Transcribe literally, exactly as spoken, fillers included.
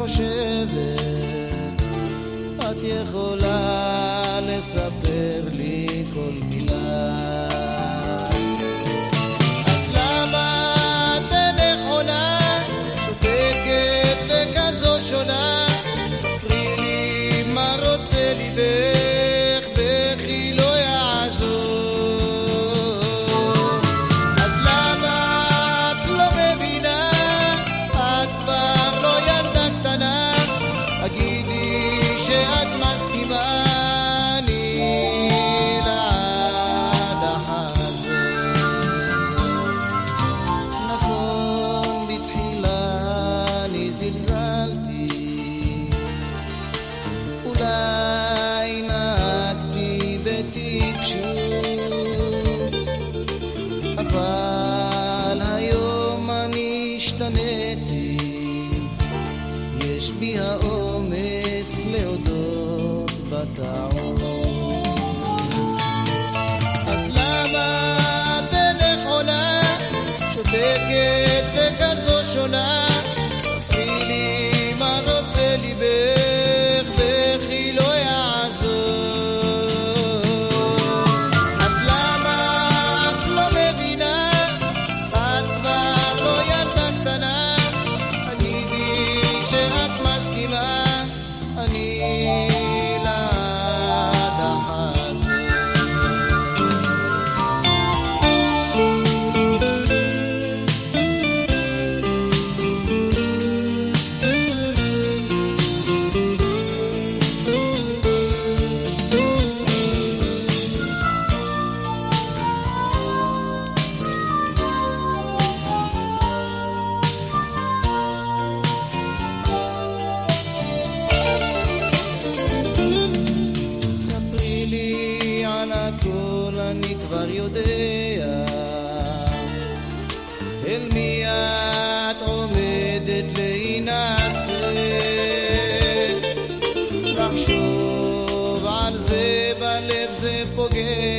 חושבת את יכולה לספר לי כל מילה אז למה את נכונה שותקת וכזו שונה ספרי לי מה רוצה ליבך בכי לא יעזור שאת מסכימה אני לעד החזור נכון בתחילה אני זלזלתי אולי נהגתי בטיפשות אבל היום אני השתניתי יש בי האומץ להודות בטעות אז למה את נכונה שותקת וכזו שונה ספרי לי מה רוצה ליבך וכי לא יעזור אז למה את לא מבינה את כבר לא ילדה קטנה תגידי שאת מסכימה אני לעד החזור הכל אני כבר יודע אל מי את עומדת להינשא לחשוב על זה בלב זה פוגע